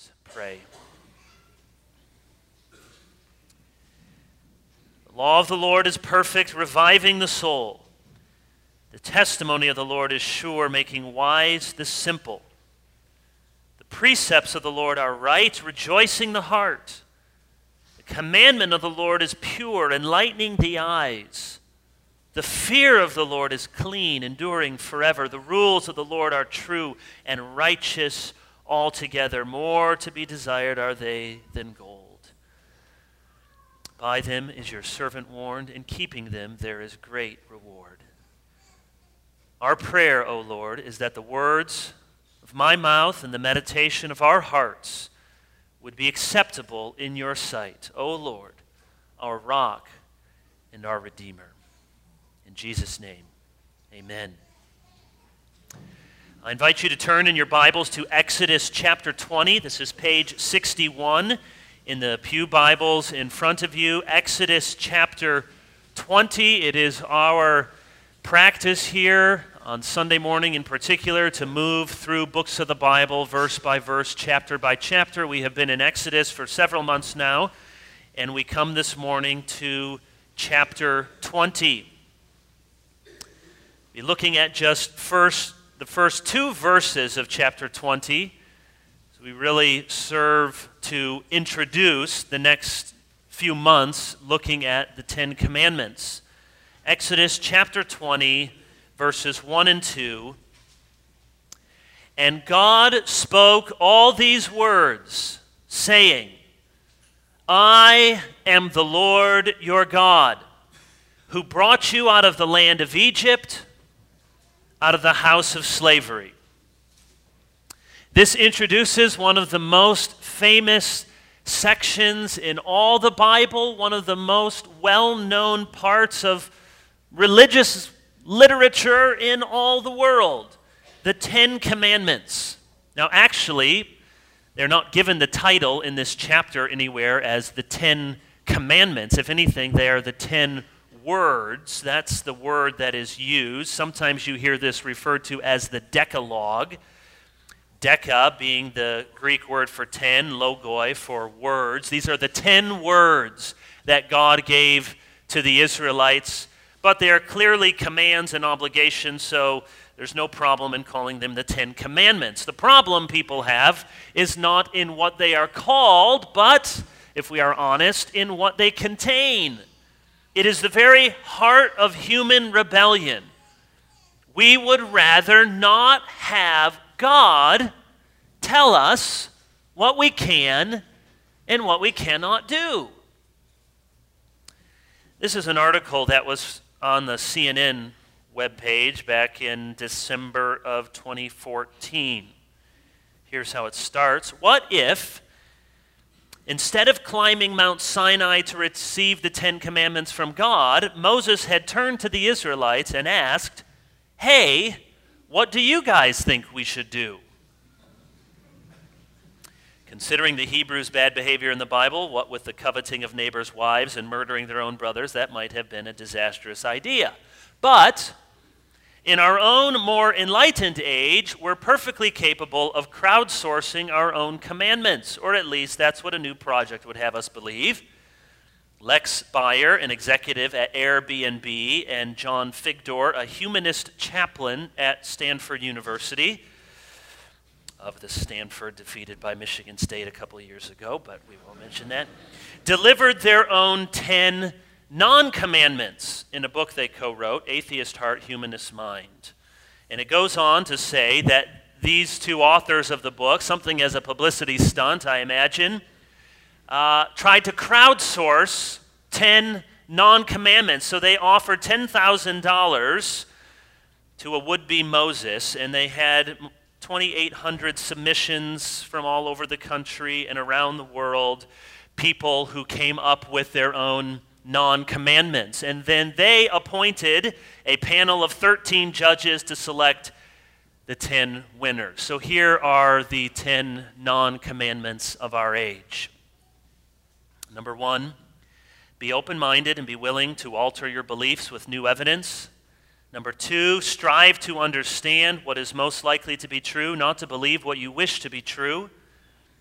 Pray. The law of the Lord is perfect, reviving the soul. The testimony of the Lord is sure, making wise the simple. The precepts of the Lord are right, rejoicing the heart. The commandment of the Lord is pure, enlightening the eyes. The fear of the Lord is clean, enduring forever. The rules of the Lord are true and righteous altogether. More to be desired are they than gold. By them is your servant warned. In keeping them there is great reward. Our prayer, O Lord, is that the words of my mouth and the meditation of our hearts would be acceptable in your sight, O Lord, our rock and our Redeemer. In Jesus' name, amen. I invite you to turn in your Bibles to Exodus chapter 20. This is page 61 in the pew Bibles in front of you. Exodus chapter 20. It is our practice here on Sunday morning in particular to move through books of the Bible verse by verse, chapter by chapter. We have been in Exodus for several months now, and we come this morning to chapter 20. We'll be looking at just the first two verses of chapter 20. So we really serve to introduce the next few months looking at the Ten Commandments. Exodus chapter 20, verses 1 and 2. And God spoke all these words, saying, I am the Lord your God, who brought you out of the land of Egypt, out of the house of slavery. This introduces one of the most famous sections in all the Bible, one of the most well-known parts of religious literature in all the world, the Ten Commandments. Now, actually, they're not given the title in this chapter anywhere as the Ten Commandments. If anything, they are the 10 words. That's the word that is used. Sometimes you hear this referred to as the Decalogue. Deca being the Greek word for 10, logoi for words. These are the 10 words that God gave to the Israelites, but they are clearly commands and obligations, so there's no problem in calling them the 10 Commandments. The problem people have is not in what they are called, but, if we are honest, in what they contain. It is the very heart of human rebellion. We would rather not have God tell us what we can and what we cannot do. This is an article that was on the CNN webpage back in December of 2014. Here's how it starts. What if, instead of climbing Mount Sinai to receive the 10 Commandments from God, Moses had turned to the Israelites and asked, hey, what do you guys think we should do? Considering the Hebrews' bad behavior in the Bible, what with the coveting of neighbors' wives and murdering their own brothers, that might have been a disastrous idea. But in our own more enlightened age, we're perfectly capable of crowdsourcing our own commandments, or at least that's what a new project would have us believe. Lex Bayer, an executive at Airbnb, and John Figdor, a humanist chaplain at Stanford University, of the Stanford defeated by Michigan State a couple of years ago, but we won't mention that, delivered their own 10 non-commandments in a book they co-wrote, Atheist Heart, Humanist Mind. And it goes on to say that these two authors of the book, something as a publicity stunt, I imagine, tried to crowdsource 10 non-commandments. So they offered $10,000 to a would-be Moses, and they had 2,800 submissions from all over the country and around the world, people who came up with their own non-commandments. And then they appointed a panel of 13 judges to select the 10 winners. So here are the 10 non-commandments of our age. Number 1, be open-minded and be willing to alter your beliefs with new evidence. Number 2, strive to understand what is most likely to be true, not to believe what you wish to be true.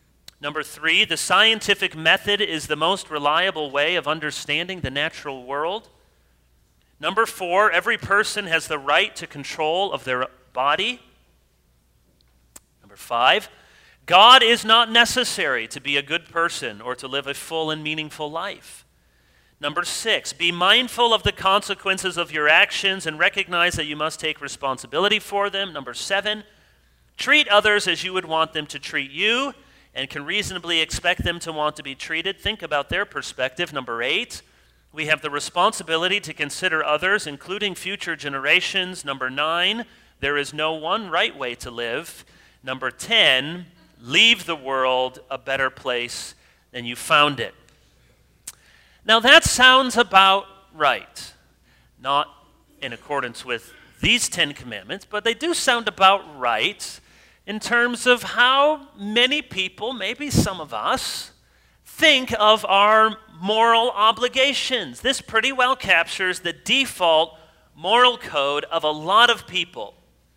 Number 3, the scientific method is the most reliable way of understanding the natural world. Number 4, every person has the right to control of their body. Number 5, God is not necessary to be a good person or to live a full and meaningful life. Number 6, be mindful of the consequences of your actions and recognize that you must take responsibility for them. Number 7, treat others as you would want them to treat you and can reasonably expect them to want to be treated. Think about their perspective. Number 8, we have the responsibility to consider others, including future generations. Number 9, there is no one right way to live. Number 10, leave the world a better place than you found it. Now that sounds about right. Not in accordance with these 10 commandments, but they do sound about right in terms of how many people, maybe some of us, think of our moral obligations. This pretty well captures the default moral code of a lot of people.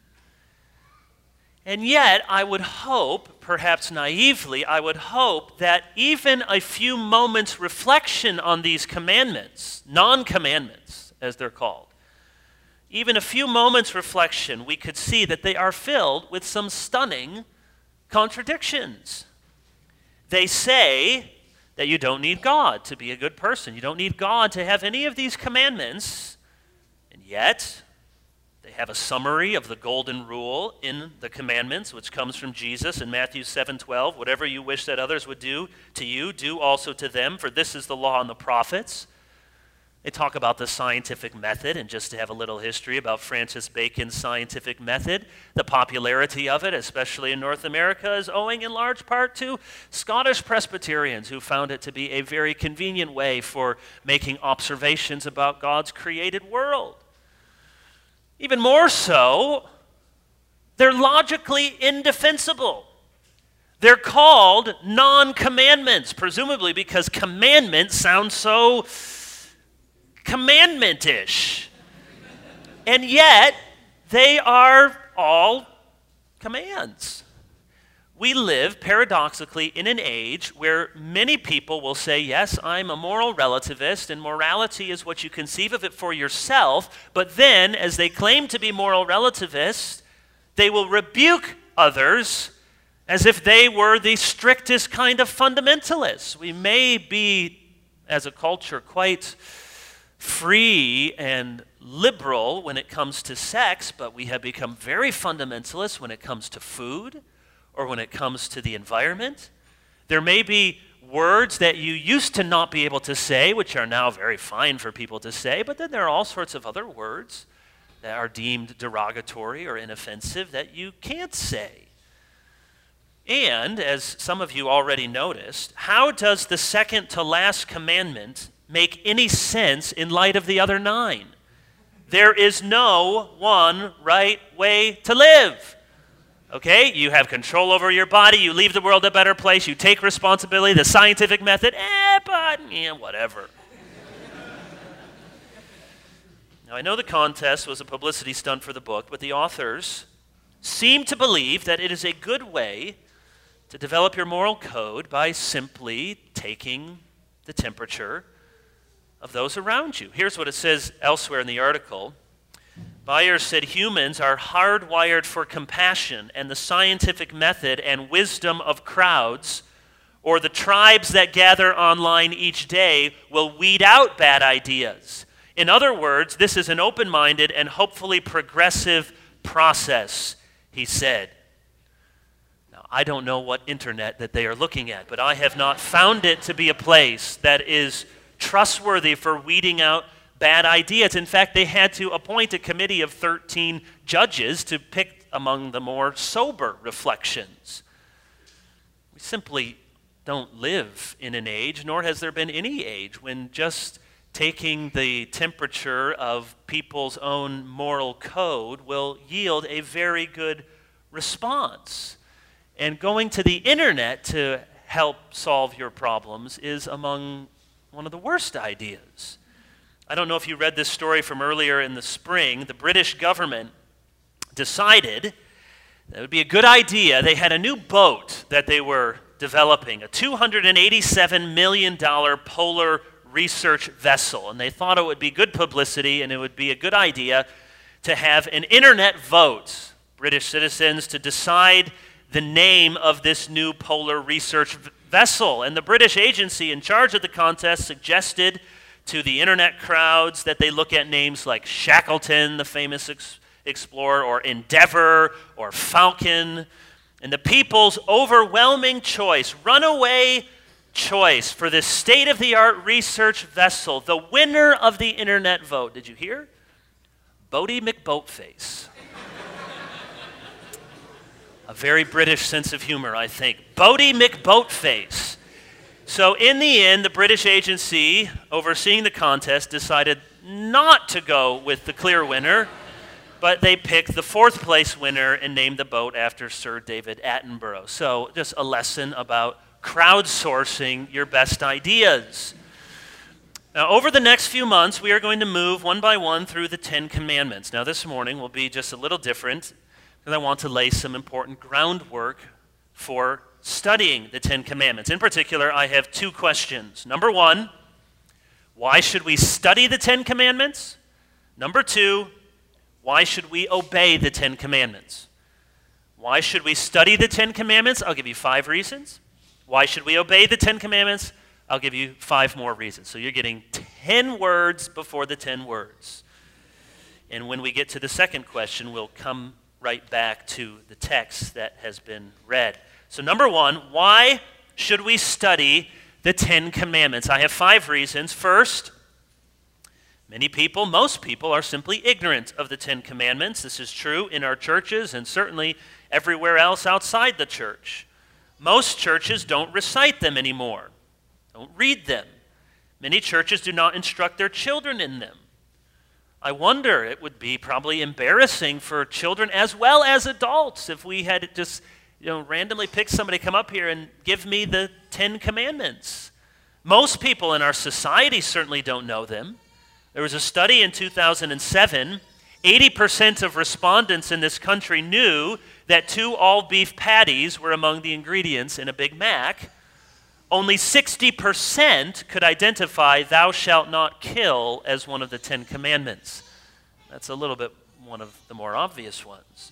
And yet, I would hope, perhaps naively, I would hope that even a few moments' reflection on these commandments, non-commandments as they're called, even a few moments' reflection, we could see that they are filled with some stunning contradictions. They say that you don't need God to be a good person. You don't need God to have any of these commandments. And yet, they have a summary of the golden rule in the commandments, which comes from Jesus in Matthew 7:12. Whatever you wish that others would do to you, do also to them, for this is the law and the prophets. They talk about the scientific method, and just to have a little history about Francis Bacon's scientific method, the popularity of it, especially in North America, is owing in large part to Scottish Presbyterians who found it to be a very convenient way for making observations about God's created world. Even more so, they're logically indefensible. They're called non-commandments, presumably because commandment sounds so commandment-ish. And yet, they are all commands. We live, paradoxically, in an age where many people will say, yes, I'm a moral relativist, and morality is what you conceive of it for yourself, but then, as they claim to be moral relativists, they will rebuke others as if they were the strictest kind of fundamentalists. We may be, as a culture, quite free and liberal when it comes to sex, but we have become very fundamentalist when it comes to food or when it comes to the environment. There may be words that you used to not be able to say, which are now very fine for people to say, but then there are all sorts of other words that are deemed derogatory or inoffensive that you can't say. And, as some of you already noticed, how does the second to last commandment make any sense in light of the other 9? There is no one right way to live. Okay, you have control over your body, you leave the world a better place, you take responsibility, the scientific method, whatever. Now, I know the contest was a publicity stunt for the book, but the authors seem to believe that it is a good way to develop your moral code by simply taking the temperature of those around you. Here's what it says elsewhere in the article. Byers said humans are hardwired for compassion, and the scientific method and wisdom of crowds, or the tribes that gather online each day, will weed out bad ideas. In other words, this is an open-minded and hopefully progressive process, he said. Now, I don't know what internet that they are looking at, but I have not found it to be a place that is trustworthy for weeding out bad ideas. In fact, they had to appoint a committee of 13 judges to pick among the more sober reflections. We simply don't live in an age, nor has there been any age, when just taking the temperature of people's own moral code will yield a very good response. And going to the internet to help solve your problems is among one of the worst ideas. I don't know if you read this story from earlier in the spring. The British government decided that it would be a good idea. They had a new boat that they were developing a $287 million polar research vessel, and they thought it would be good publicity and it would be a good idea to have an internet vote, British citizens, to decide the name of this new polar research vessel. And the British agency in charge of the contest suggested to the internet crowds that they look at names like Shackleton, the famous explorer, or Endeavour, or Falcon. And the people's overwhelming choice, runaway choice for this state-of-the-art research vessel, the winner of the internet vote, did you hear? Boaty McBoatface. A very British sense of humor, I think. Boaty McBoatface. So in the end, the British agency overseeing the contest decided not to go with the clear winner, but they picked the fourth place winner and named the boat after Sir David Attenborough. So just a lesson about crowdsourcing your best ideas. Now, over the next few months, we are going to move one by one through the Ten Commandments. Now, this morning will be just a little different because I want to lay some important groundwork for studying the Ten Commandments. In particular, I have two questions. Number one, why should we study the Ten Commandments? Number two, why should we obey the Ten Commandments? Why should we study the Ten Commandments? I'll give you 5 reasons. Why should we obey the Ten Commandments? I'll give you 5 more reasons. So you're getting 10 words before the 10 words. And when we get to the second question, we'll come right back to the text that has been read. So number one, why should we study the Ten Commandments? I have 5 reasons. First, many people, most people, are simply ignorant of the Ten Commandments. This is true in our churches and certainly everywhere else outside the church. Most churches don't recite them anymore, don't read them. Many churches do not instruct their children in them. I wonder, it would be probably embarrassing for children as well as adults if we had just randomly pick somebody, come up here and give me the 10 Commandments. Most people in our society certainly don't know them. There was a study in 2007, 80% of respondents in this country knew that 2 all-beef patties were among the ingredients in a Big Mac. Only 60% could identify "thou shalt not kill" as one of the 10 Commandments. That's a little bit one of the more obvious ones.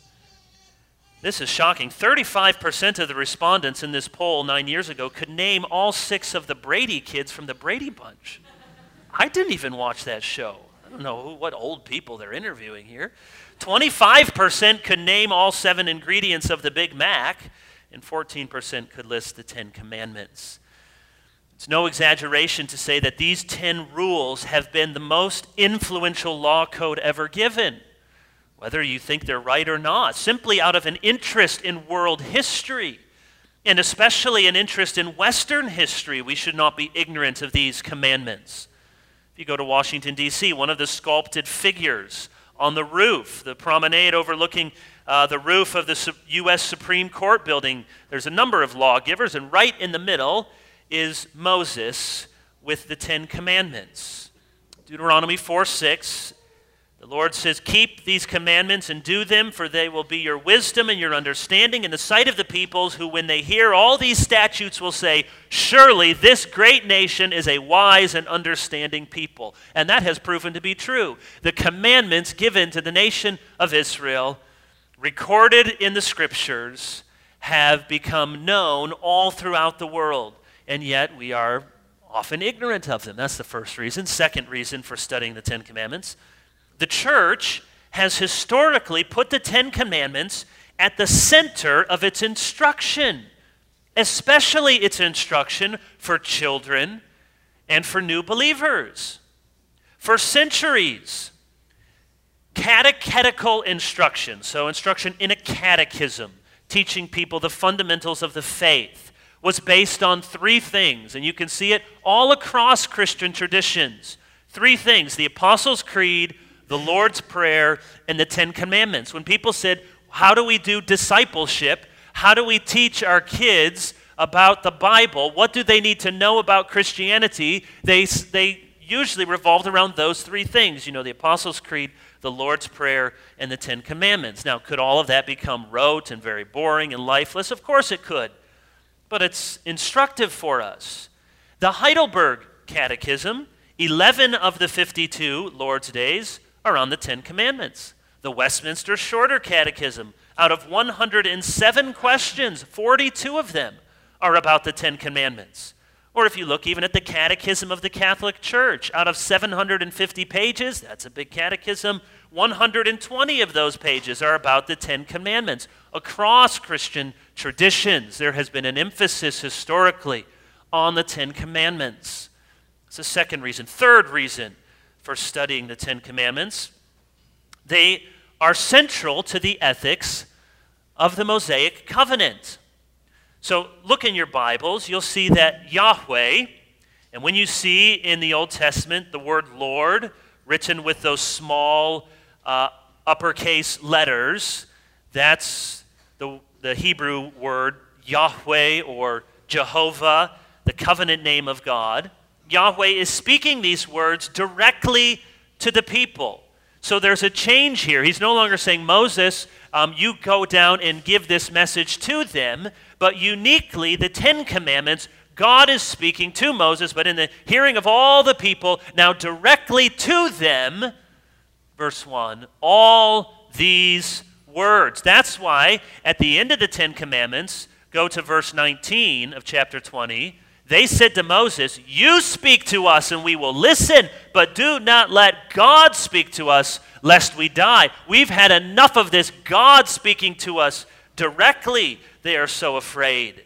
This is shocking. 35% of the respondents in this poll 9 years ago could name all 6 of the Brady kids from the Brady Bunch. I didn't even watch that show. I don't know what old people they're interviewing here. 25% could name all 7 ingredients of the Big Mac, and 14% could list the 10 Commandments. It's no exaggeration to say that these 10 rules have been the most influential law code ever given, whether you think they're right or not, simply out of an interest in world history, and especially an interest in Western history. We should not be ignorant of these commandments. If you go to Washington, D.C., one of the sculpted figures on the roof, the promenade overlooking the roof of the U.S. Supreme Court building, there's a number of lawgivers, and right in the middle is Moses with the 10 Commandments. Deuteronomy 4:6, the Lord says, "Keep these commandments and do them, for they will be your wisdom and your understanding in the sight of the peoples, who when they hear all these statutes will say, surely this great nation is a wise and understanding people." And that has proven to be true. The commandments given to the nation of Israel, recorded in the scriptures, have become known all throughout the world. And yet we are often ignorant of them. That's the first reason. Second reason for studying the 10 Commandments. The church has historically put the 10 Commandments at the center of its instruction, especially its instruction for children and for new believers. For centuries, catechetical instruction, so instruction in a catechism, teaching people the fundamentals of the faith, was based on 3 things, and you can see it all across Christian traditions. 3 things: the Apostles' Creed, the Lord's Prayer, and the 10 Commandments. When people said, how do we do discipleship? How do we teach our kids about the Bible? What do they need to know about Christianity? They usually revolved around those 3 things. The Apostles' Creed, the Lord's Prayer, and the 10 Commandments. Now, could all of that become rote and very boring and lifeless? Of course it could. but it's instructive for us. The Heidelberg Catechism, 11 of the 52 Lord's Days are on the Ten Commandments. The Westminster Shorter Catechism, out of 107 questions, 42 of them are about the Ten Commandments. Or if you look even at the Catechism of the Catholic Church, out of 750 pages, that's a big catechism, 120 of those pages are about the Ten Commandments. Across Christian traditions, there has been an emphasis historically on the Ten Commandments. That's the second reason. Third reason for studying the Ten Commandments, they are central to the ethics of the Mosaic covenant. So look in your Bibles, you'll see that Yahweh, and when you see in the Old Testament the word Lord written with those small uppercase letters, that's the Hebrew word Yahweh or Jehovah, the covenant name of God. Yahweh is speaking these words directly to the people. So there's a change here. He's no longer saying, Moses, you go down and give this message to them, but uniquely, the Ten Commandments, God is speaking to Moses, but in the hearing of all the people, now directly to them, verse 1, all these words. That's why at the end of the Ten Commandments, go to verse 19 of chapter 20, they said to Moses, you speak to us and we will listen, but do not let God speak to us lest we die. We've had enough of this God speaking to us directly. They are so afraid.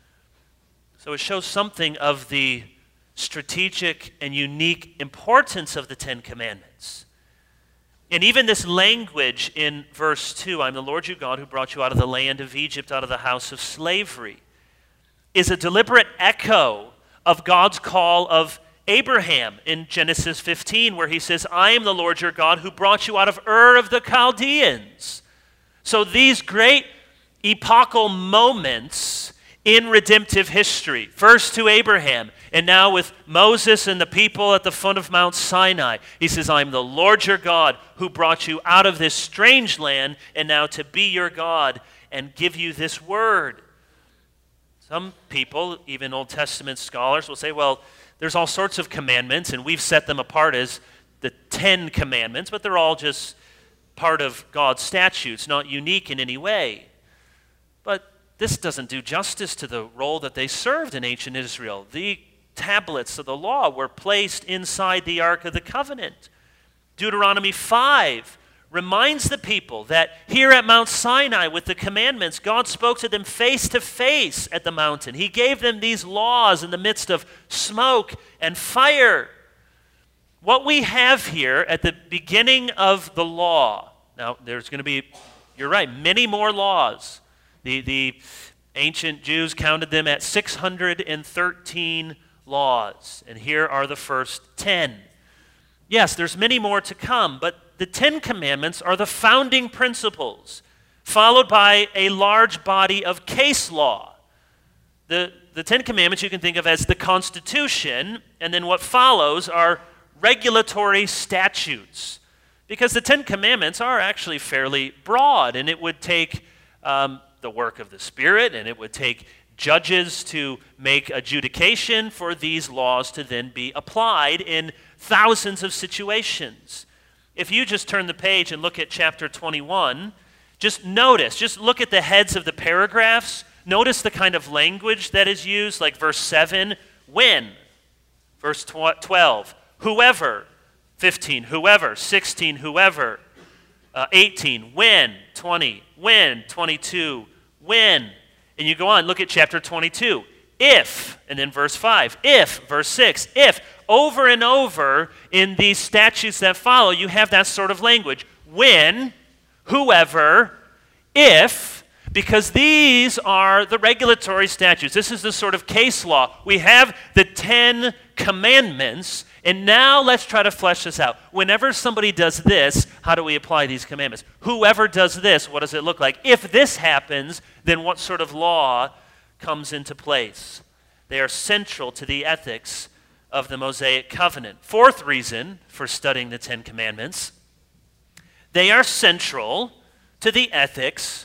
So it shows something of the strategic and unique importance of the Ten Commandments. And even this language in verse 2, I'm the Lord your God who brought you out of the land of Egypt, out of the house of slavery, is a deliberate echo of God's call of Abraham in Genesis 15, where he says, I am the Lord your God who brought you out of Ur of the Chaldeans. So these great epochal moments in redemptive history, first to Abraham, and now with Moses and the people at the foot of Mount Sinai, he says, I am the Lord your God who brought you out of this strange land, and now to be your God and give you this word. Some people, even Old Testament scholars, will say, well, there's all sorts of commandments, and we've set them apart as the 10 commandments, but they're all just part of God's statutes, not unique in any way. But this doesn't do justice to the role that they served in ancient Israel. The tablets of the law were placed inside the Ark of the Covenant. Deuteronomy 5 reminds the people that here at Mount Sinai with the commandments, God spoke to them face to face at the mountain. He gave them these laws in the midst of smoke and fire. What we have here at the beginning of the law, now there's going to be, you're right, many more laws. The ancient Jews counted them at 613 laws, and here are the first 10. Yes, there's many more to come, but the 10 Commandments are the founding principles, followed by a large body of case law. The 10 Commandments you can think of as the Constitution, and then what follows are regulatory statutes. Because the 10 Commandments are actually fairly broad, and it would take the work of the Spirit, and it would take judges to make adjudication for these laws to then be applied in thousands of situations. If you just turn the page and look at chapter 21, just look at the heads of the paragraphs. Notice the kind of language that is used, like verse 7, when. Verse 12, whoever. 15, whoever. 16, whoever. 18, when. 20, when. 22, when. And you go on, look at chapter 22. If, and then verse 5. If, verse 6. If. Over and over in these statutes that follow, you have that sort of language. When, whoever, if, because these are the regulatory statutes. This is the sort of case law. We have the 10 commandments, and now let's try to flesh this out. Whenever somebody does this, how do we apply these commandments? Whoever does this, what does it look like? If this happens, then what sort of law comes into place? They are central to the ethics of the Mosaic covenant. Fourth reason for studying the 10 Commandments, they are central to the ethics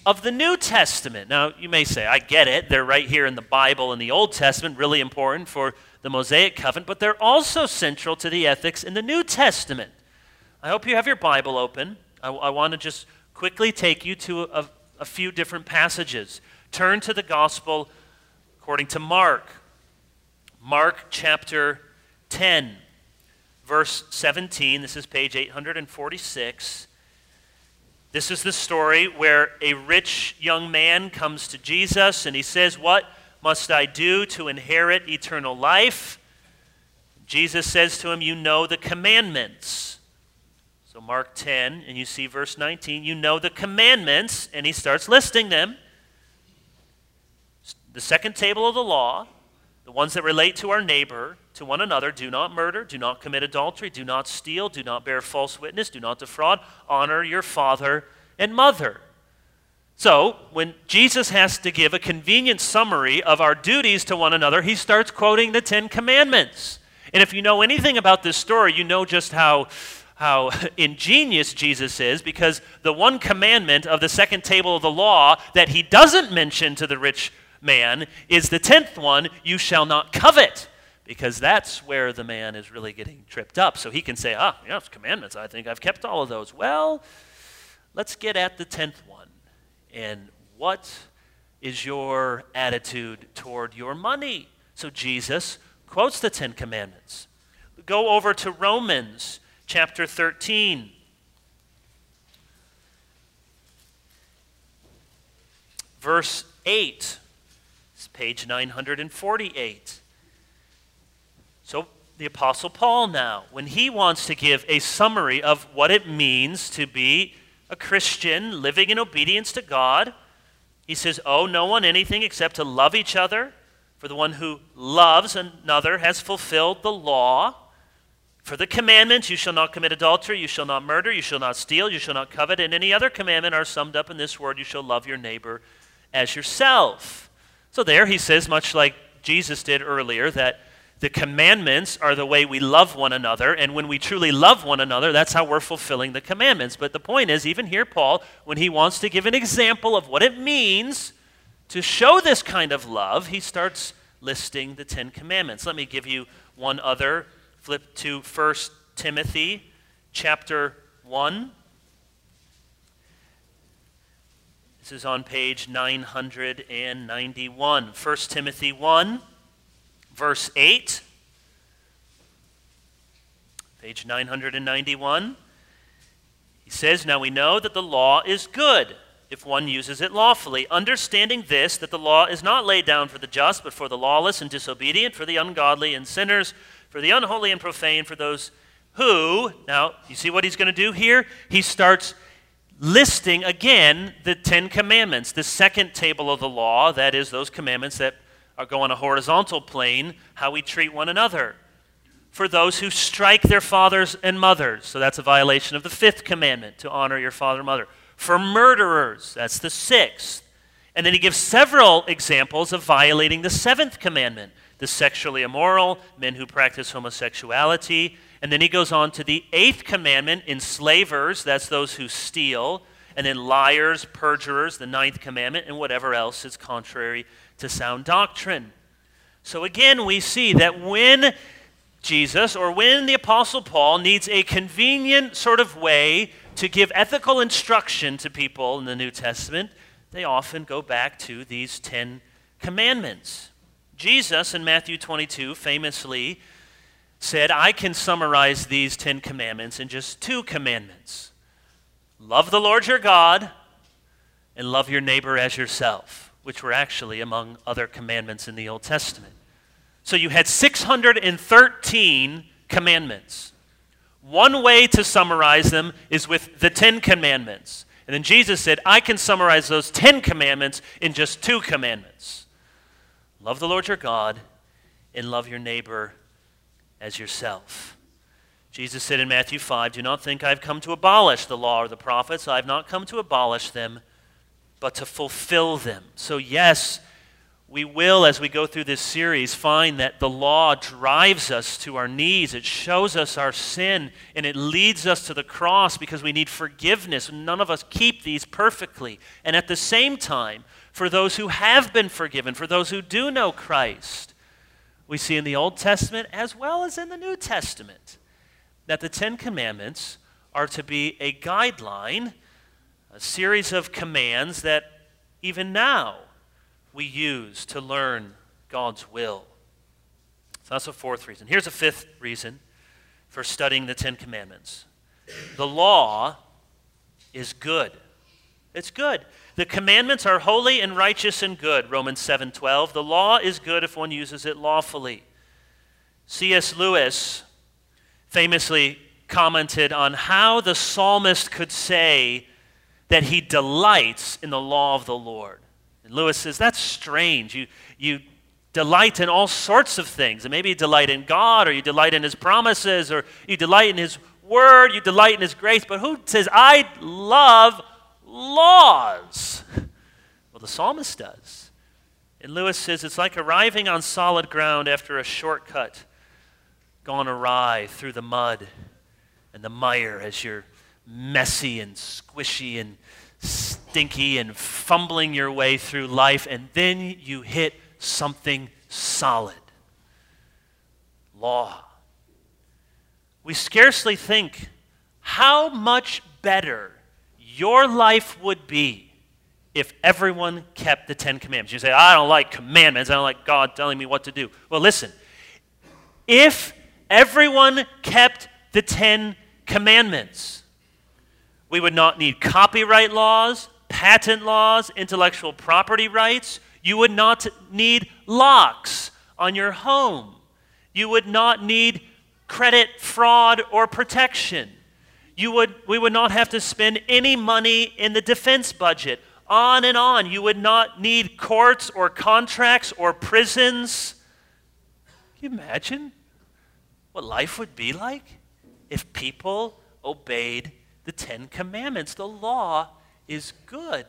of the New Testament. Now, you may say, I get it. They're right here in the Bible in the Old Testament, really important for the Mosaic covenant, but they're also central to the ethics in the New Testament. I hope you have your Bible open. I want to just quickly take you to a few different passages. Turn to the Gospel according to Mark. Mark chapter 10, verse 17. This is page 846. This is the story where a rich young man comes to Jesus and he says, "What must I do to inherit eternal life?" Jesus says to him, "You know the commandments." So Mark 10, and you see verse 19, "You know the commandments," and he starts listing them. The second table of the law, the ones that relate to our neighbor, to one another: do not murder, do not commit adultery, do not steal, do not bear false witness, do not defraud, honor your father and mother. So, when Jesus has to give a convenient summary of our duties to one another, he starts quoting the Ten Commandments. And if you know anything about this story, you know just how ingenious Jesus is, because the one commandment of the second table of the law that he doesn't mention to the rich man is the 10th one: you shall not covet, because that's where the man is really getting tripped up. So he can say, it's commandments, I think I've kept all of those. Well, let's get at the 10th one. And what is your attitude toward your money? So Jesus quotes the 10 Commandments. Go over to Romans chapter 13. Verse 8. It's page 948. So the Apostle Paul now, when he wants to give a summary of what it means to be a Christian living in obedience to God, he says, "Owe no one anything except to love each other. For the one who loves another has fulfilled the law. For the commandments, you shall not commit adultery, you shall not murder, you shall not steal, you shall not covet, and any other commandment are summed up in this word: you shall love your neighbor as yourself." So there he says, much like Jesus did earlier, that the commandments are the way we love one another, and when we truly love one another, that's how we're fulfilling the commandments. But the point is, even here, Paul, when he wants to give an example of what it means to show this kind of love, he starts listing the 10 Commandments. Let me give you one other. Flip to 1 Timothy chapter 1. This is on page 991. 1 Timothy 1, verse 8. Page 991. He says, "Now we know that the law is good if one uses it lawfully, understanding this, that the law is not laid down for the just, but for the lawless and disobedient, for the ungodly and sinners, for the unholy and profane, for those who..." Now, you see what he's going to do here? He starts listing again the 10 Commandments, the second table of the law, that is, those commandments that go on a horizontal plane, how we treat one another. For those who strike their fathers and mothers, so that's a violation of the 5th commandment, to honor your father and mother. For murderers, that's the 6th. And then he gives several examples of violating the 7th commandment: the sexually immoral, men who practice homosexuality. And then he goes on to the 8th commandment: enslavers, that's those who steal. And then liars, perjurers, the 9th commandment, and whatever else is contrary to sound doctrine. So again, we see that when Jesus, or when the Apostle Paul, needs a convenient sort of way to give ethical instruction to people in the New Testament, they often go back to these 10 Commandments. Jesus in Matthew 22 famously said, "I can summarize these 10 Commandments in just 2 commandments. Love the Lord your God and love your neighbor as yourself," which were actually among other commandments in the Old Testament. So you had 613 commandments. One way to summarize them is with the 10 Commandments. And then Jesus said, "I can summarize those 10 commandments in just 2 commandments. Love the Lord your God and love your neighbor as yourself." Jesus said in Matthew 5, "Do not think I have come to abolish the law or the prophets. I have not come to abolish them, but to fulfill them." So yes, we will, as we go through this series, find that the law drives us to our knees. It shows us our sin, and it leads us to the cross because we need forgiveness. None of us keep these perfectly. And at the same time, for those who have been forgiven, for those who do know Christ, we see in the Old Testament as well as in the New Testament that the Ten Commandments are to be a guideline, a series of commands that even now we use to learn God's will. So that's a fourth reason. Here's a fifth reason for studying the Ten Commandments. The law is good. It's good. The commandments are holy and righteous and good, Romans 7:12. The law is good if one uses it lawfully. C.S. Lewis famously commented on how the psalmist could say that he delights in the law of the Lord. And Lewis says, that's strange. You delight in all sorts of things. And maybe you delight in God, or you delight in his promises, or you delight in his word, you delight in his grace. But who says, I love laws? Well, the psalmist does. And Lewis says, it's like arriving on solid ground after a shortcut gone awry through the mud and the mire as you're messy and squishy and stinky and fumbling your way through life, and then you hit something solid. Law. We scarcely think how much better your life would be if everyone kept the Ten Commandments. You say, I don't like commandments. I don't like God telling me what to do. Well, listen. If everyone kept the Ten Commandments, we would not need copyright laws, patent laws, intellectual property rights. You would not need locks on your home. You would not need credit fraud or protection. We would not have to spend any money in the defense budget. On and on. You would not need courts or contracts or prisons. Can you imagine what life would be like if people obeyed the Ten Commandments? The law is good.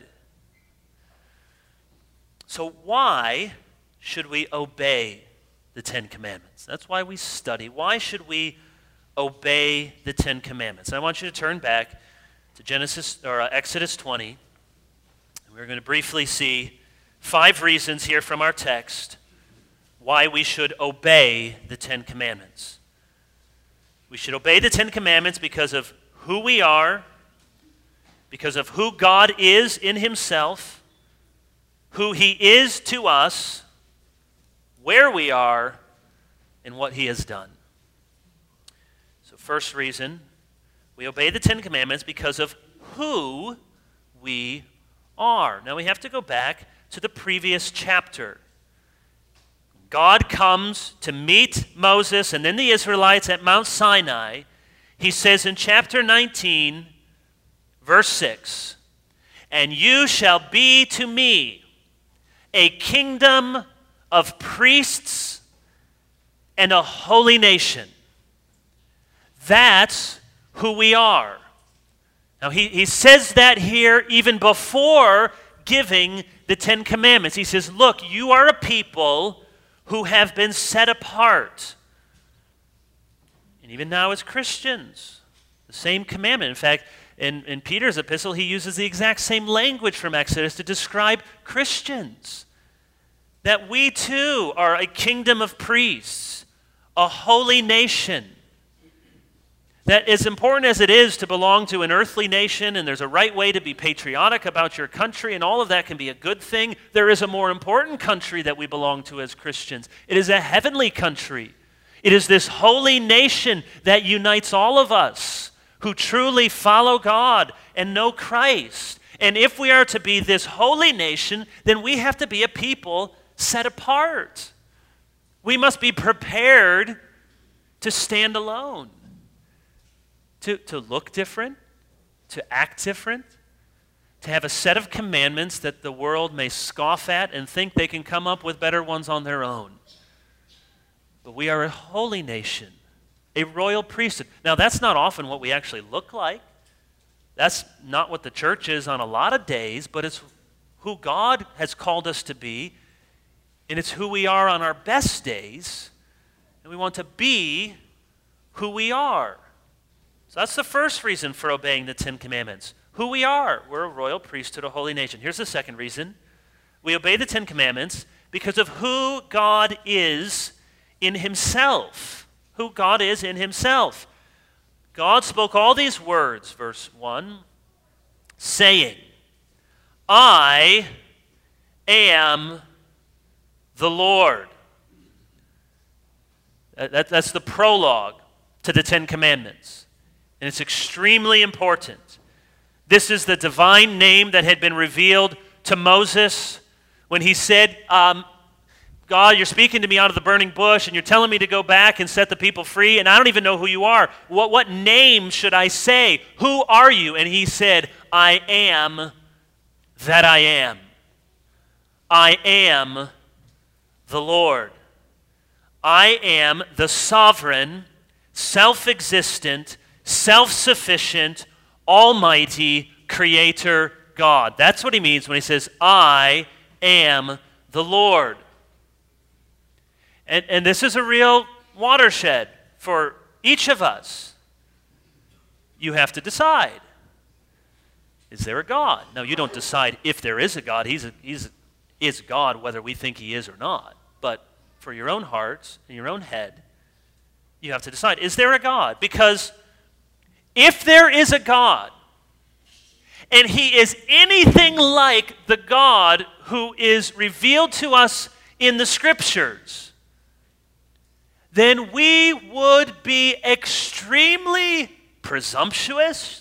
So why should we obey the Ten Commandments? That's why we study. Why should we obey the Ten Commandments? I want you to turn back to Exodus 20. And we're going to briefly see 5 reasons here from our text why we should obey the Ten Commandments. We should obey the Ten Commandments because of who we are, because of who God is in himself, who he is to us, where we are, and what he has done. So first reason, we obey the Ten Commandments because of who we are. Now we have to go back to the previous chapter. God comes to meet Moses and then the Israelites at Mount Sinai. He says in chapter 19, verse 6, and you shall be to me a kingdom of priests and a holy nation. That's who we are. Now he says that here even before giving the Ten Commandments. He says, look, you are a people who have been set apart. And even now as Christians, the same commandment. In fact, in Peter's epistle, he uses the exact same language from Exodus to describe Christians. That we too are a kingdom of priests, a holy nation. That as important as it is to belong to an earthly nation, and there's a right way to be patriotic about your country, and all of that can be a good thing, there is a more important country that we belong to as Christians. It is a heavenly country. It is this holy nation that unites all of us who truly follow God and know Christ. And if we are to be this holy nation, then we have to be a people set apart. We must be prepared to stand alone, to look different, to act different, to have a set of commandments that the world may scoff at and think they can come up with better ones on their own. But we are a holy nation, a royal priesthood. Now, that's not often what we actually look like. That's not what the church is on a lot of days, but it's who God has called us to be and it's who we are on our best days, and we want to be who we are. So that's the first reason for obeying the Ten Commandments. Who we are. We're a royal priesthood, a holy nation. Here's the second reason. We obey the Ten Commandments because of who God is in himself. Who God is in himself. God spoke all these words, verse 1, saying, I am the Lord. That's the prologue to the Ten Commandments. And it's extremely important. This is the divine name that had been revealed to Moses when he said, God, you're speaking to me out of the burning bush, and you're telling me to go back and set the people free, and I don't even know who you are. What name should I say? Who are you? And he said, I am that I am. I am the Lord. I am the sovereign, self-existent, self-sufficient, almighty creator God. That's what he means when he says, I am the Lord. And this is a real watershed for each of us. You have to decide. Is there a God? Now, you don't decide if there is a God. He's God whether we think he is or not. But for your own hearts and your own head, you have to decide, is there a God? Because if there is a God, and he is anything like the God who is revealed to us in the Scriptures, then we would be extremely presumptuous,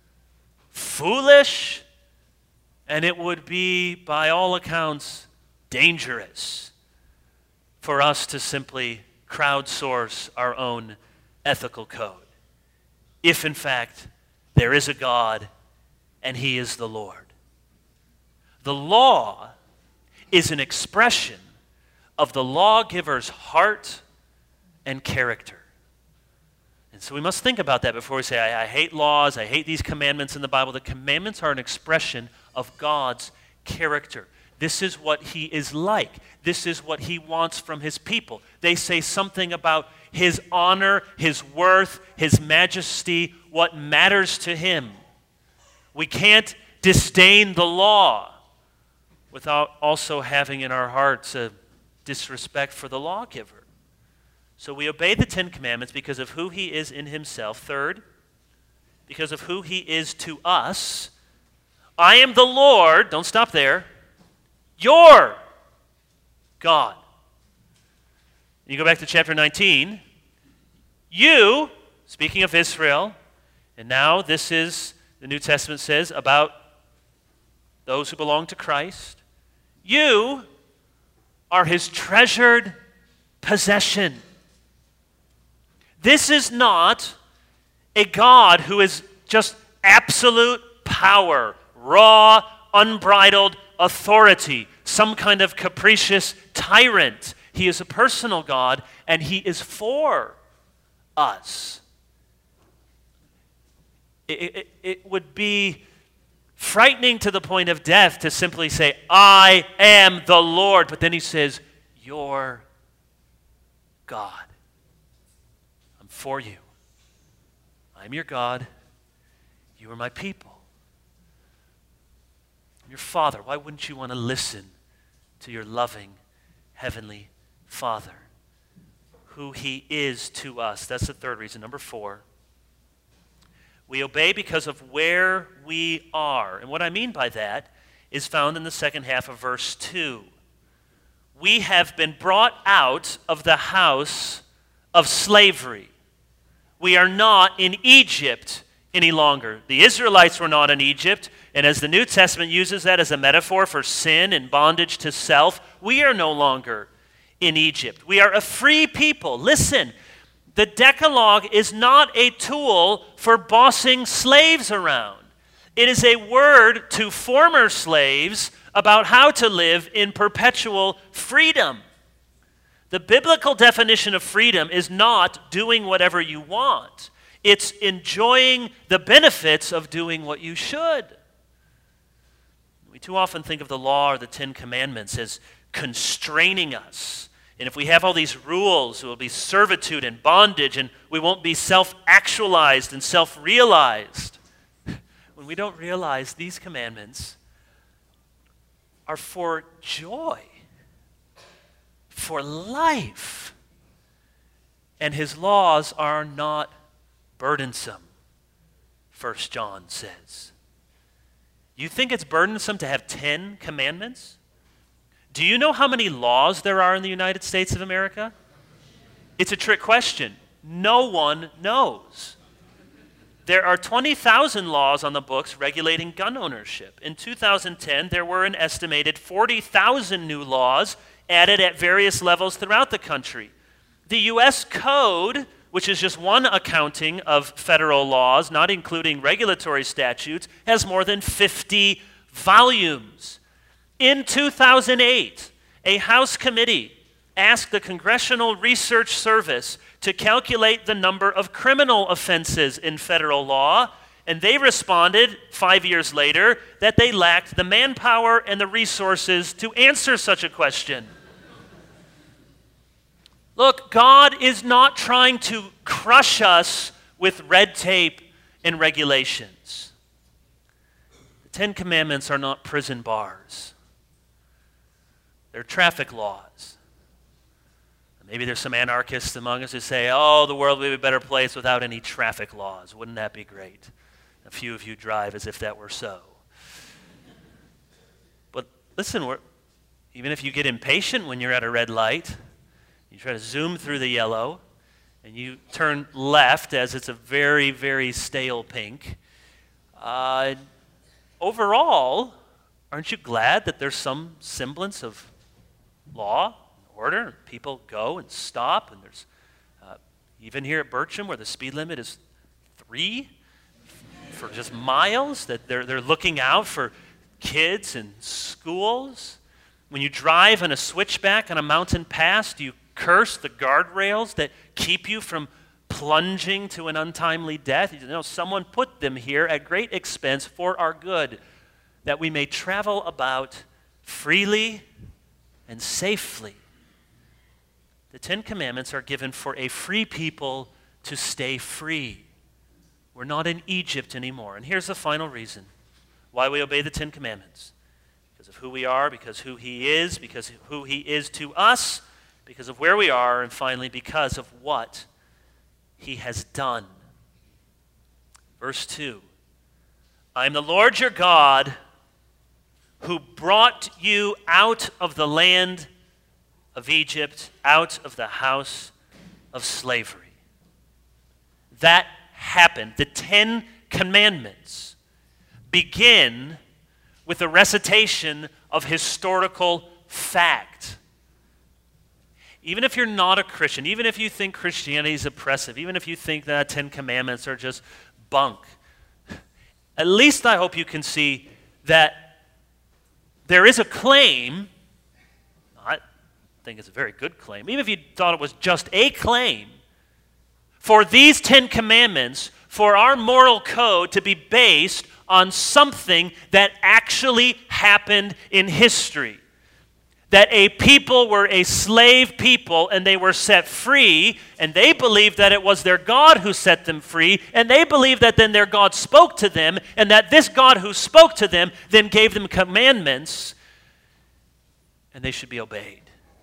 foolish, and it would be, by all accounts, dangerous for us to simply crowdsource our own ethical code. If, in fact, there is a God and he is the Lord. The law is an expression of the lawgiver's heart and character. And so we must think about that before we say, I hate laws, I hate these commandments in the Bible. The commandments are an expression of God's character. This is what he is like. This is what he wants from his people. They say something about his honor, his worth, his majesty, what matters to him. We can't disdain the law without also having in our hearts a disrespect for the lawgiver. So we obey the Ten Commandments because of who he is in himself. Third, because of who he is to us. I am the Lord, don't stop there, your God. You go back to chapter 19. You, speaking of Israel, and now this is, the New Testament says, about those who belong to Christ. You are his treasured possession. This is not a God who is just absolute power, raw, unbridled authority, some kind of capricious tyrant. He is a personal God, and he is for us. It would be frightening to the point of death to simply say, I am the Lord. But then he says, your God. I'm for you. I'm your God. You are my people. I'm your Father. Why wouldn't you want to listen to your loving Heavenly Father? Who he is to us. That's the third reason. Number 4. We obey because of where we are. And what I mean by that is found in the second half of verse 2. We have been brought out of the house of slavery. We are not in Egypt any longer. The Israelites were not in Egypt, and as the New Testament uses that as a metaphor for sin and bondage to self, we are no longer in Egypt. We are a free people. Listen, the Decalogue is not a tool for bossing slaves around. It is a word to former slaves about how to live in perpetual freedom. The biblical definition of freedom is not doing whatever you want. It's enjoying the benefits of doing what you should. We too often think of the law or the Ten Commandments as constraining us. And if we have all these rules, it will be servitude and bondage, and we won't be self-actualized and self-realized. When we don't realize these commandments are for joy, for life, and his laws are not burdensome, 1 John says. You think it's burdensome to have 10 commandments? Do you know how many laws there are in the United States of America? It's a trick question. No one knows. There are 20,000 laws on the books regulating gun ownership. In 2010, there were an estimated 40,000 new laws added at various levels throughout the country. The U.S. Code, which is just one accounting of federal laws, not including regulatory statutes, has more than 50 volumes. In 2008, a House committee asked the Congressional Research Service to calculate the number of criminal offenses in federal law, and they responded 5 years later that they lacked the manpower and the resources to answer such a question. Look, God is not trying to crush us with red tape and regulations. The 10 Commandments are not prison bars. They're traffic laws. Maybe there's some anarchists among us who say, oh, the world would be a better place without any traffic laws. Wouldn't that be great? A few of you drive as if that were so. But listen, even if you get impatient when you're at a red light, you try to zoom through the yellow, and you turn left as it's a very, very stale pink, overall, aren't you glad that there's some semblance of law? Order, people go and stop, and there's even here at Bertram where the speed limit is 3 for just miles, that they're looking out for kids and schools. When you drive on a switchback on a mountain pass, do you curse the guardrails that keep you from plunging to an untimely death? You know, someone put them here at great expense for our good, that we may travel about freely and safely. The 10 Commandments are given for a free people to stay free. We're not in Egypt anymore. And here's the final reason why we obey the 10 Commandments. Because of who we are, because who he is, because of who he is to us, because of where we are, and finally, because of what he has done. Verse 2, I am the Lord your God who brought you out of the land of Egypt, out of the house of slavery. That happened. The 10 Commandments begin with a recitation of historical fact. Even if you're not a Christian, even if you think Christianity is oppressive, even if you think that 10 Commandments are just bunk, at least I hope you can see that there is a claim. I think it's a very good claim. Even if you thought it was just a claim, for these 10 Commandments, for our moral code to be based on something that actually happened in history. That a people were a slave people and they were set free, and they believed that it was their God who set them free, and they believed that then their God spoke to them, and that this God who spoke to them then gave them commandments, and they should be obeyed.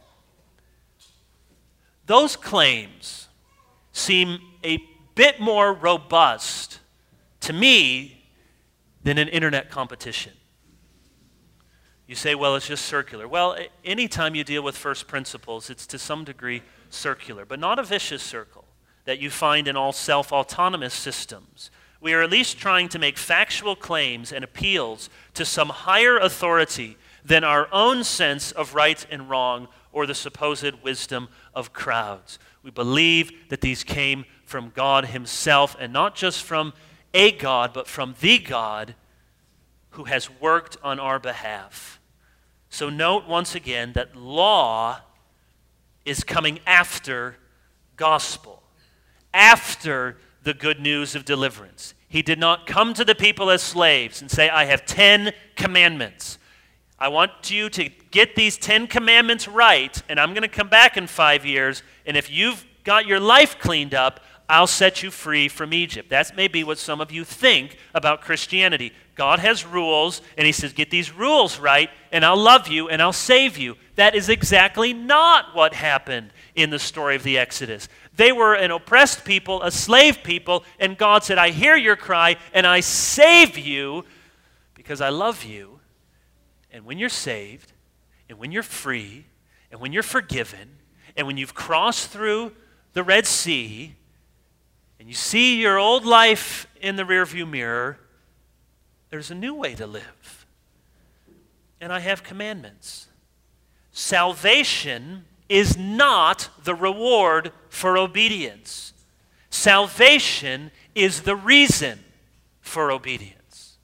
Those claims seem a bit more robust to me than an internet competition. You say, well, it's just circular. Well, anytime you deal with first principles, it's to some degree circular, but not a vicious circle that you find in all self-autonomous systems. We are at least trying to make factual claims and appeals to some higher authority than our own sense of right and wrong or the supposed wisdom of crowds. We believe that these came from God himself, and not just from a God, but from the God who has worked on our behalf. So note once again that law is coming after gospel, after the good news of deliverance. He did not come to the people as slaves and say, I have 10 commandments. I want you to get these 10 commandments right, and I'm going to come back in 5 years, and if you've got your life cleaned up, I'll set you free from Egypt. That may be what some of you think about Christianity. God has rules, and he says, get these rules right, and I'll love you, and I'll save you. That is exactly not what happened in the story of the Exodus. They were an oppressed people, a slave people, and God said, I hear your cry, and I save you because I love you. And when you're saved, and when you're free, and when you're forgiven, and when you've crossed through the Red Sea, and you see your old life in the rearview mirror, there's a new way to live. And I have commandments. Salvation is not the reward for obedience. Salvation is the reason for obedience.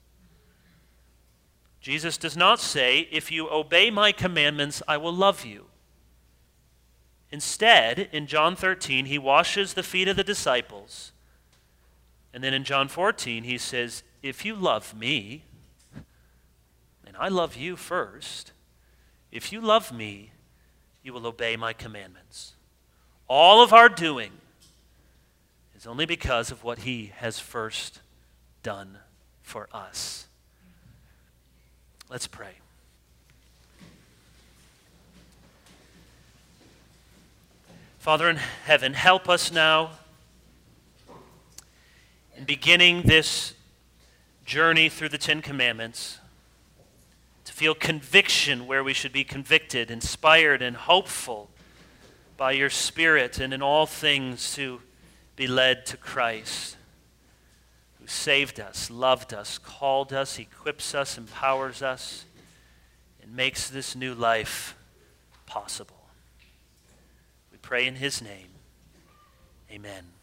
Jesus does not say, if you obey my commandments, I will love you. Instead, in John 13, he washes the feet of the disciples. And then in John 14, he says, if you love me, and I love you first, if you love me, you will obey my commandments. All of our doing is only because of what he has first done for us. Let's pray. Father in heaven, help us now in beginning this journey through the 10 Commandments to feel conviction where we should be convicted, inspired and hopeful by your Spirit, and in all things to be led to Christ, who saved us, loved us, called us, equips us, empowers us, and makes this new life possible. We pray in his name. Amen.